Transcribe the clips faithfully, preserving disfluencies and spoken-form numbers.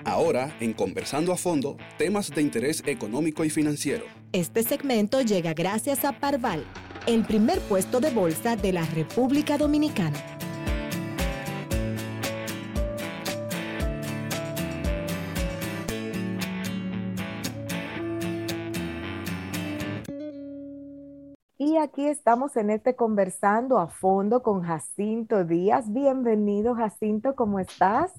Ahora, en Conversando a Fondo, temas de interés económico y financiero. Este segmento llega gracias a Parval, el primer puesto de bolsa de la República Dominicana. Y aquí estamos en este Conversando a Fondo con Jacinto Díaz. Bienvenido, Jacinto, ¿cómo estás?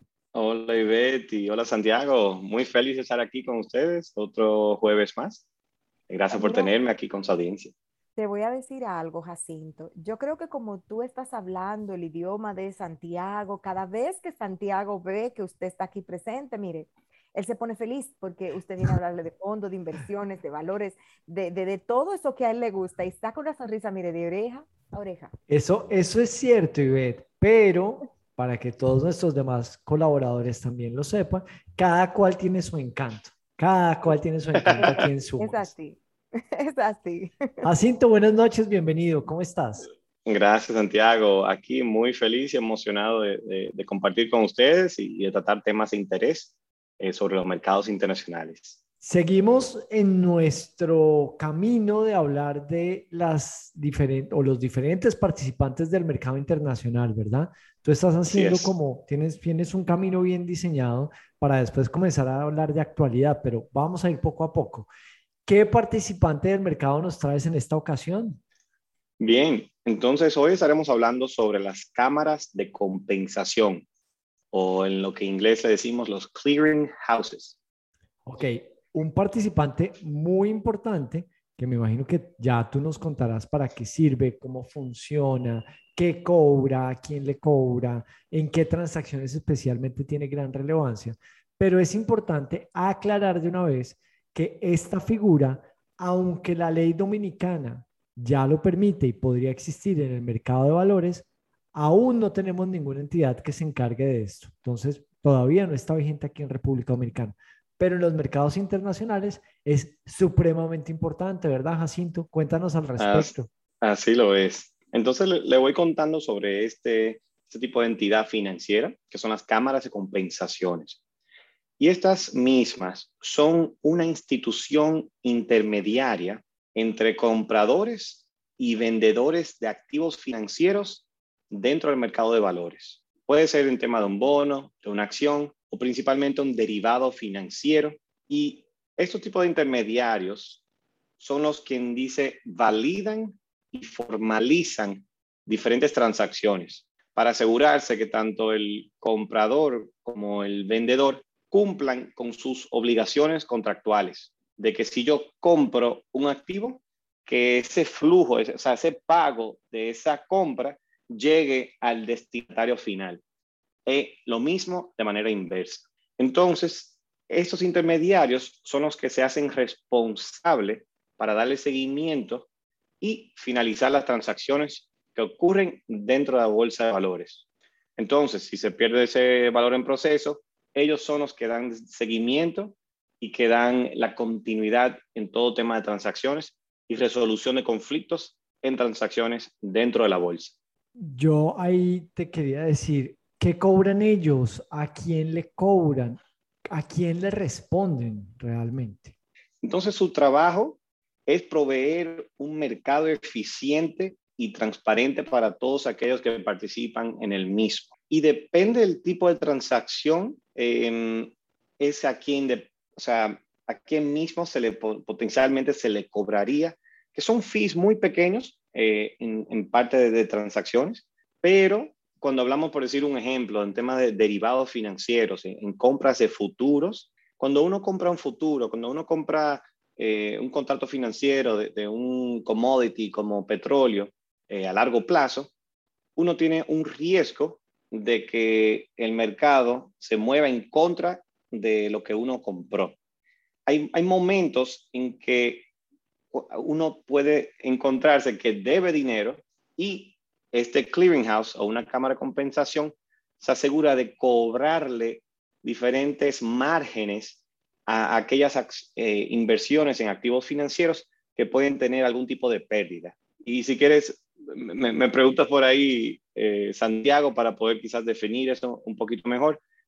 Hola Ivette y hola Santiago, muy feliz de estar aquí con ustedes otro jueves más. Gracias por Mira, tenerme aquí con su audiencia. te voy a decir algo, Jacinto. Yo creo que como tú estás hablando el idioma de Santiago, cada vez que Santiago ve que usted está aquí presente, mire, él se pone feliz porque usted viene a hablarle de fondos, de inversiones, de valores, de, de, de todo eso que a él le gusta y saca una sonrisa, mire, de oreja a oreja. Eso, eso es cierto, Ivette, pero para que todos nuestros demás colaboradores también lo sepan, cada cual tiene su encanto. Cada cual tiene su encanto aquí en Es Sumas. así, es así. Jacinto, buenas noches, bienvenido. ¿Cómo estás? Gracias Santiago, aquí muy feliz y emocionado de, de- de compartir con ustedes y, y de tratar temas de interés eh, sobre los mercados internacionales. Seguimos en nuestro camino de hablar de las diferentes o los diferentes participantes del mercado internacional, ¿verdad? Tú estás Así haciendo es. como, tienes, tienes un camino bien diseñado para después comenzar a hablar de actualidad, pero vamos a ir poco a poco. ¿Qué participante del mercado nos traes en esta ocasión? Bien, entonces hoy estaremos hablando sobre las cámaras de compensación o en lo que en inglés le decimos los clearing houses. Ok, un participante muy importante que me imagino que ya tú nos contarás para qué sirve, cómo funciona, qué cobra, a quién le cobra, en qué transacciones especialmente tiene gran relevancia. Pero es importante aclarar de una vez que esta figura, aunque la ley dominicana ya lo permite y podría existir en el mercado de valores, aún no tenemos ninguna entidad que se encargue de esto. Entonces, todavía no está vigente aquí en República Dominicana, pero en los mercados internacionales es supremamente importante, ¿verdad, Jacinto? Cuéntanos al As- respecto. Así lo es. Entonces le, le voy contando sobre este, este tipo de entidad financiera, que son las cámaras de compensaciones. Y estas mismas son una institución intermediaria entre compradores y vendedores de activos financieros dentro del mercado de valores. Puede ser en tema de un bono, de una acción o principalmente un derivado financiero. Y estos tipos de intermediarios son los que dice validan y formalizan diferentes transacciones para asegurarse que tanto el comprador como el vendedor cumplan con sus obligaciones contractuales, de que si yo compro un activo, que ese flujo, o sea, ese pago de esa compra llegue al destinatario final. Y lo mismo de manera inversa. Entonces, estos intermediarios son los que se hacen responsables para darle seguimiento y finalizar las transacciones que ocurren dentro de la bolsa de valores. Entonces, si se pierde ese valor en proceso, ellos son los que dan seguimiento y que dan la continuidad en todo tema de transacciones y resolución de conflictos en transacciones dentro de la bolsa. Yo ahí te quería decir, ¿qué cobran ellos? ¿A quién le cobran? ¿A quién le responden realmente? Entonces, su trabajo es proveer un mercado eficiente y transparente para todos aquellos que participan en el mismo. Y depende del tipo de transacción, eh, es a quien, de, o sea, a quien mismo se le potencialmente se le cobraría, que son fees muy pequeños eh, en, en parte de, de transacciones, pero cuando hablamos, por decir un ejemplo, en temas de derivados financieros, en, en compras de futuros, cuando uno compra un futuro, cuando uno compra eh, un contrato financiero de, de un commodity como petróleo eh, a largo plazo, uno tiene un riesgo de que el mercado se mueva en contra de lo que uno compró. Hay, hay momentos en que uno puede encontrarse que debe dinero y este clearinghouse o una cámara de compensación se asegura de cobrarle diferentes márgenes a aquellas eh, inversiones en activos financieros que pueden tener algún tipo de pérdida. Y si quieres, me, me preguntas por ahí, eh, Santiago, para poder quizás definir eso un poquito mejor.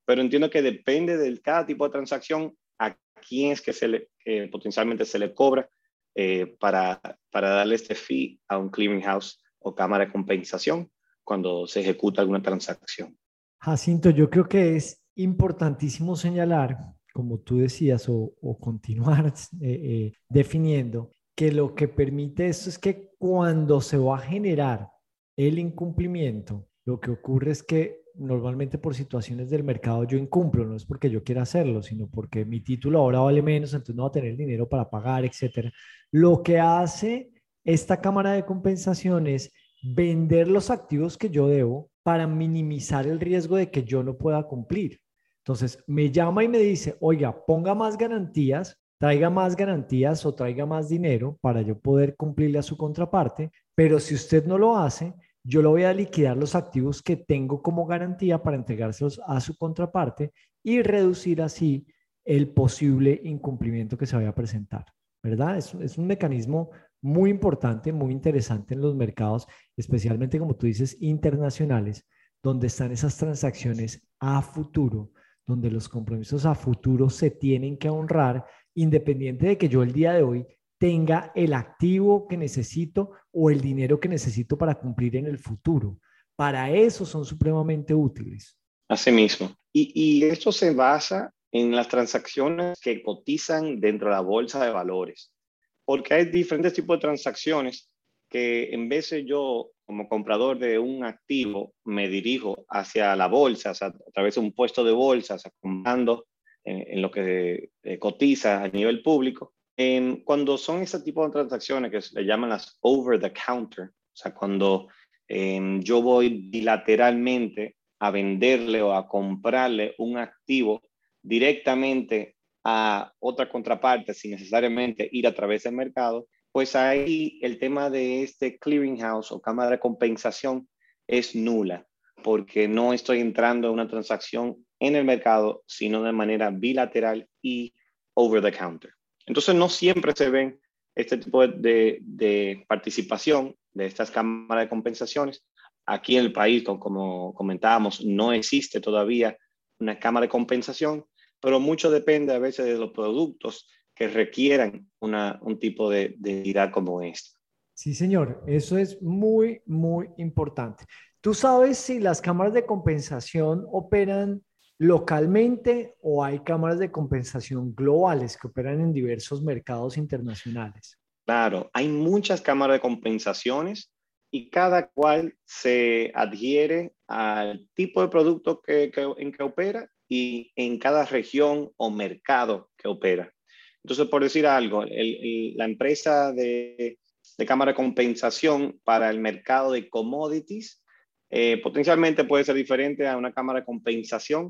pero entiendo que depende de cada tipo de transacción a quién es que, se le, que potencialmente se le cobra eh, para, para darle este fee a un clearinghouse o cámara de compensación cuando se ejecuta alguna transacción. Jacinto, yo creo que es importantísimo señalar, como tú decías, o, o continuar eh, eh, definiendo, que lo que permite esto es que cuando se va a generar el incumplimiento, lo que ocurre es que normalmente por situaciones del mercado yo incumplo, no es porque yo quiera hacerlo, sino porque mi título ahora vale menos, entonces no va a tener dinero para pagar, etcétera. Lo que hace esta cámara de compensación es vender los activos que yo debo para minimizar el riesgo de que yo no pueda cumplir. Entonces, me llama y me dice, oiga, ponga más garantías, traiga más garantías o traiga más dinero para yo poder cumplirle a su contraparte, pero si usted no lo hace, yo le voy a liquidar los activos que tengo como garantía para entregárselos a su contraparte y reducir así el posible incumplimiento que se vaya a presentar, ¿verdad? Es, es un mecanismo muy importante, muy interesante en los mercados, especialmente como tú dices, internacionales, donde están esas transacciones a futuro, donde los compromisos a futuro se tienen que honrar, independiente de que yo el día de hoy tenga el activo que necesito o el dinero que necesito para cumplir en el futuro. Para eso son supremamente útiles. Así mismo. Y, y esto se basa en las transacciones que cotizan dentro de la bolsa de valores. Porque hay diferentes tipos de transacciones que en vez de yo, como comprador de un activo, me dirijo hacia la bolsa, o sea, a través de un puesto de bolsa, o sea, comprando en, en lo que eh, cotiza a nivel público. Eh, cuando son ese tipo de transacciones que se le llaman las over the counter, o sea, cuando eh, yo voy bilateralmente a venderle o a comprarle un activo directamente a otra contraparte sin necesariamente ir a través del mercado, pues ahí el tema de este clearinghouse o cámara de compensación es nula, porque no estoy entrando en una transacción en el mercado, sino de manera bilateral y over the counter. Entonces no siempre se ven este tipo de, de, de participación de estas cámaras de compensaciones. Aquí en el país, como comentábamos, no existe todavía una cámara de compensación, pero mucho depende a veces de los productos que requieran una, un tipo de, de entidad como esta. Sí, señor, eso es muy, muy importante. ¿Tú sabes si las cámaras de compensación operan localmente o hay cámaras de compensación globales que operan en diversos mercados internacionales? Claro, hay muchas cámaras de compensaciones y cada cual se adhiere al tipo de producto que, que, en que opera y en cada región o mercado que opera. Entonces, por decir algo, el, el, la empresa de, de cámara de compensación para el mercado de commodities eh, potencialmente puede ser diferente a una cámara de compensación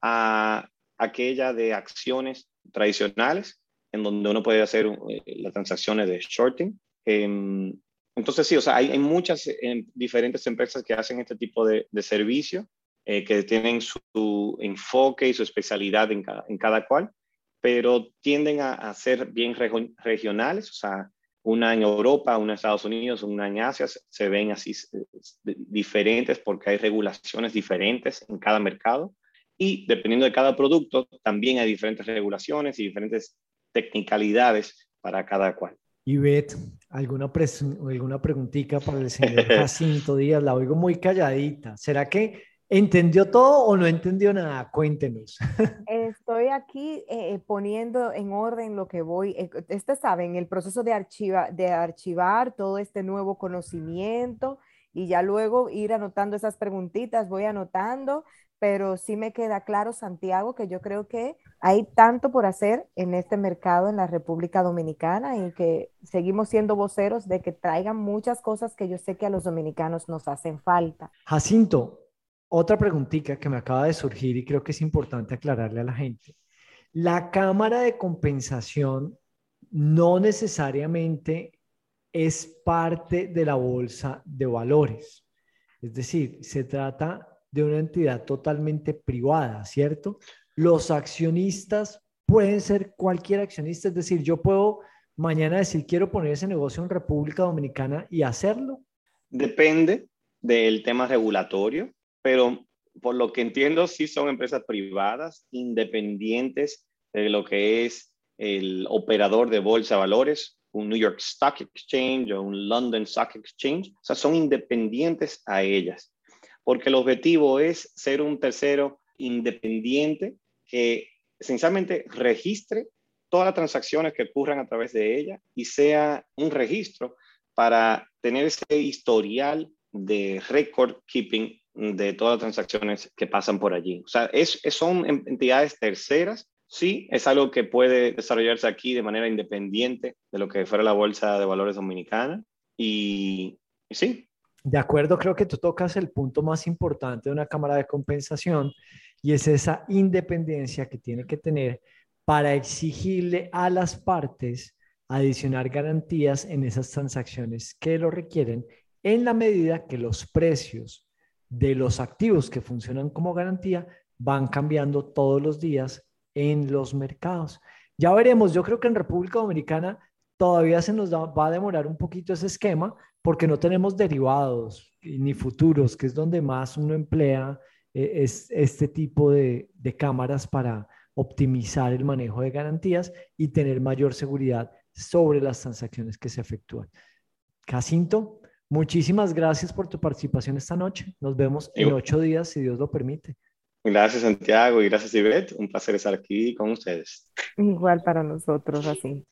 a aquella de acciones tradicionales, en donde uno puede hacer eh, las transacciones de shorting. Eh, entonces, sí, o sea, hay, hay muchas eh, diferentes empresas que hacen este tipo de, de servicio, eh, que tienen su enfoque y su especialidad en cada, en cada cual, pero tienden a, a ser bien reg regionales, o sea, una en Europa, una en Estados Unidos, una en Asia, se, se ven así eh, diferentes porque hay regulaciones diferentes en cada mercado y dependiendo de cada producto también hay diferentes regulaciones y diferentes tecnicalidades para cada cual. Ivette, ¿alguna, alguna preguntita para el señor Jacinto Díaz? La oigo muy calladita. ¿Será que entendió todo o no entendió nada? Cuéntenos. Estoy aquí eh, poniendo en orden lo que voy, eh, ustedes saben, el proceso de, archiva, de archivar todo este nuevo conocimiento y ya luego ir anotando esas preguntitas, voy anotando, pero sí me queda claro, Santiago, que yo creo que hay tanto por hacer en este mercado en la República Dominicana y que seguimos siendo voceros de que traigan muchas cosas que yo sé que a los dominicanos nos hacen falta. Jacinto, otra preguntita que me acaba de surgir y creo que es importante aclararle a la gente. La cámara de compensación no necesariamente es parte de la bolsa de valores. Es decir, se trata de una entidad totalmente privada, ¿cierto? Los accionistas pueden ser cualquier accionista, es decir, yo puedo mañana decir quiero poner ese negocio en República Dominicana y hacerlo. Depende del tema regulatorio, pero por lo que entiendo, sí son empresas privadas, independientes de lo que es el operador de bolsa de valores, un New York Stock Exchange o un London Stock Exchange. O sea, son independientes a ellas, porque el objetivo es ser un tercero independiente que esencialmente registre todas las transacciones que ocurran a través de ella y sea un registro para tener ese historial de record keeping de todas las transacciones que pasan por allí. O sea, es, es, son entidades terceras. Sí, es algo que puede desarrollarse aquí de manera independiente de lo que fuera la Bolsa de Valores Dominicana. Y, y sí. De acuerdo, creo que tú tocas el punto más importante de una cámara de compensación y es esa independencia que tiene que tener para exigirle a las partes adicionar garantías en esas transacciones que lo requieren en la medida que los precios de los activos que funcionan como garantía van cambiando todos los días en los mercados. Ya veremos, yo creo que en República Dominicana todavía se nos da, va a demorar un poquito ese esquema porque no tenemos derivados ni futuros, que es donde más uno emplea eh, es, este tipo de, de cámaras para optimizar el manejo de garantías y tener mayor seguridad sobre las transacciones que se efectúan. Jacinto, muchísimas gracias por tu participación esta noche. Nos vemos en ocho días, si Dios lo permite. Gracias, Santiago, y gracias, Ivette. Un placer estar aquí con ustedes. Igual para nosotros, así.